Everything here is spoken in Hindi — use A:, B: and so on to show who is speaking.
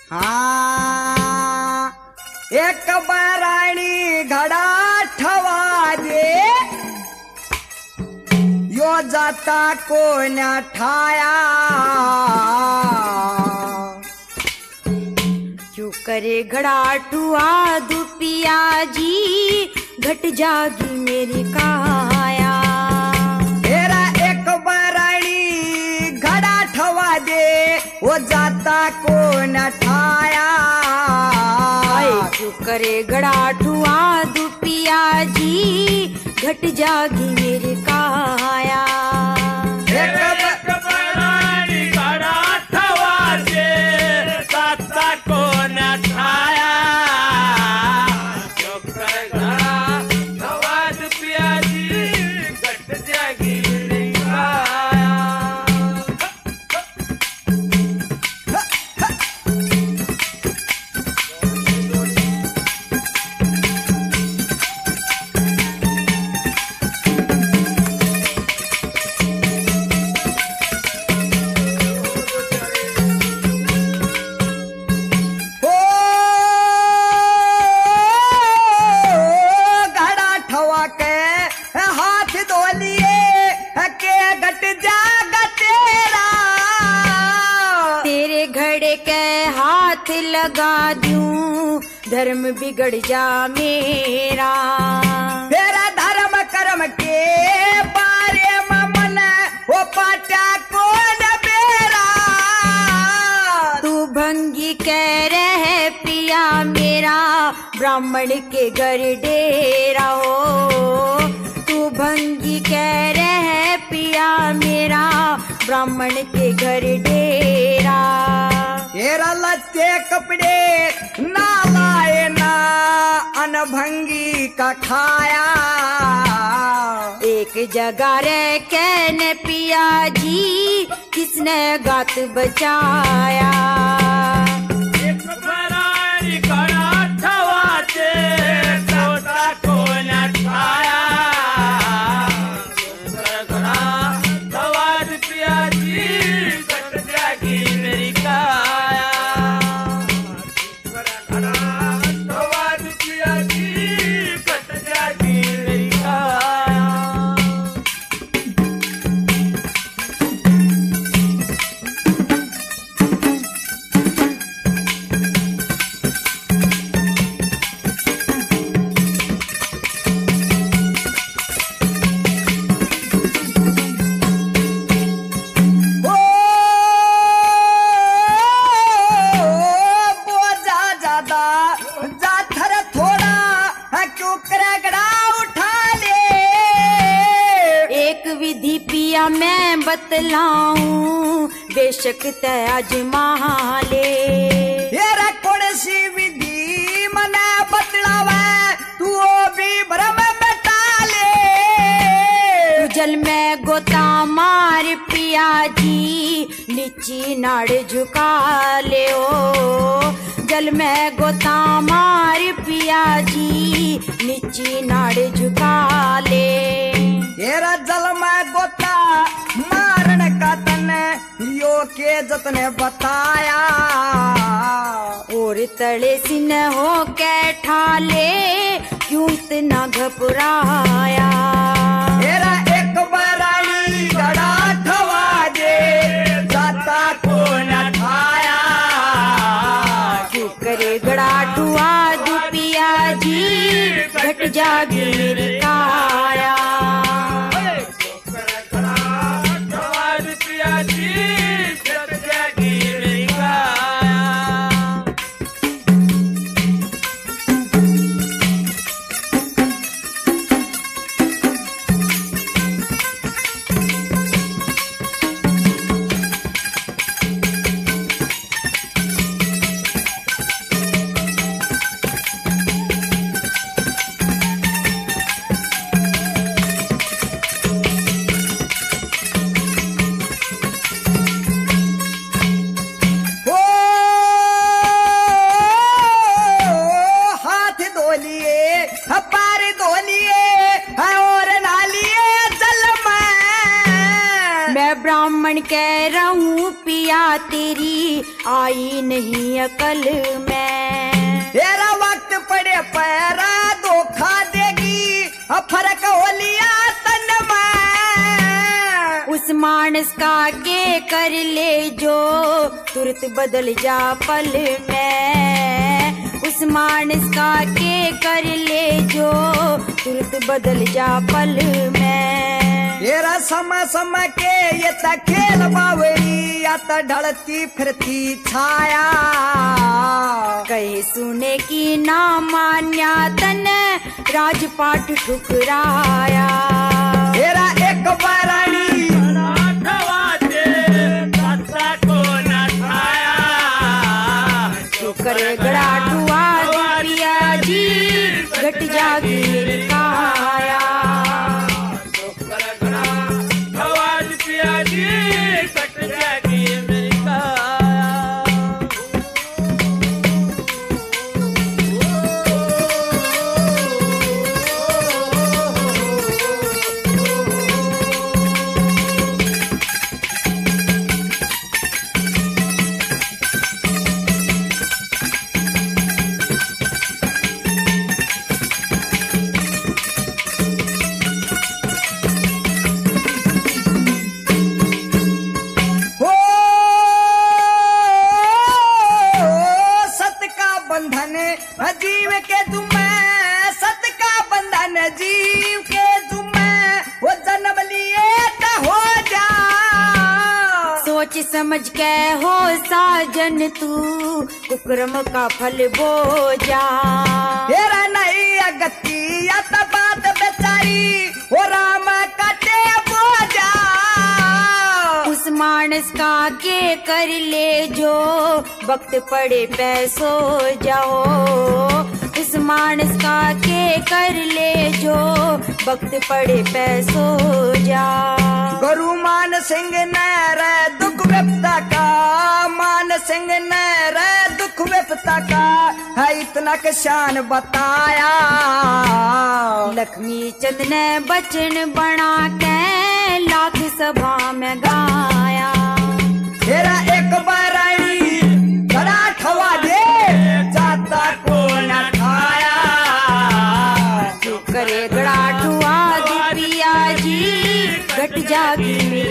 A: हाँ एक बराणी घड़ा ठवा दे यो जाता को न ठाया
B: क्यों करे घड़ा ठुआ दुपिया जी घट जागी मेरी काया।
A: तेरा एक बराणी घड़ा ठवा दे वो जाता को न ठाया
B: क्यों करे घड़ा ठुआ दुपिया जी घट जागी मेरी काया।
C: एक बराणी घड़ा ठवा दे जाता को न ठाया क्यों करे घड़ा ठवा दुपिया जी घट जागी मेरी काया।
B: लगा दूं धर्म बिगड़ जा मेरा।
A: तेरा धर्म कर्म के बारे में मन वो पाटा को न बेरा।
B: तू भंगी कह रहे पिया मेरा ब्राह्मण के घर डेरा हो। तू भंगी कह रहे पिया मेरा ब्राह्मण के घर डेरा।
A: तेरा लत्ते कपड़े ना लाए ना अनभंगी का खाया।
B: एक जगह रह कहने पिया जी किसने गात बचाया।
C: एक बराणी घड़ा ठवा दे जाता को न ठाया घड़ा ठवा दुपिया जी घट जागी मेरी काया।
B: विधि पिया मैं बतलाऊं बेशक तय आजमा ले।
A: तेरा कौन सी विधि मना बतलावे तू भी भ्रम बता ले।
B: तू जल में गोता मार पिया जी नीची नाड़ झुका ले ओ। जल में गोता मार पिया जी नीची नाड़ झुका ले।
A: तेरा जल में गोता मारन का तन यो के जतने बताया।
B: और तले सिन हो के ठाले क्यों इतना घबराया।
A: तेरा एक बराणी घड़ा ठवा दे जाता को न ठाया
B: क्यों करे घड़ा ठुआ दुपिया जी घट जागी मेरी काया। ब्राह्मण कह रहूं पिया तेरी आई नहीं अकल में।
A: तेरा वक्त पड़े पैरा धोखा देगी, अब फर्क हो लिया तन में।
B: उस मानस का के कर ले जो तुरंत बदल जा पल में। उस मानस का के कर ले जो तुरंत बदल जा पल में।
A: तेरा समय समय के ये त खेल बावरी, या त ढलती फिरती छाया।
B: कहे सुने की ना मान्या तन राजपाट ठुकराया।
A: तेरा एक बारानी
B: करे गड़ा ठुआ पिया जी घट जागी मेरी काया।
A: जीव के जुम्मे सत का बंधन, जीव के जुम्मे वो जन्म लिए त हो जा।
B: सोच समझ के हो साजन तू कुकर्म का फल बो जा।
A: तेरा नहीं अगति या त बात बेचारी, वो राम कटे बोझा।
B: उस मानस का के कर ले जो वक्त पड़े पैसो जाओ। उस मानस का के कर ले जो वक्त पड़े पैसो जा।
A: गुरु मान सिंह नैर दुख व्यप्ता का, मान सिंह नैर दुख व्यप्ता का है इतना के शान बताया।
B: लक्ष्मी चंद ने बचन बना के लाख सभा में गाया।
A: तेरा एक बारानी गड़ा ठवा दे जाता को न खाया।
B: करे गड़ा ठुआ पिया जी घट जागी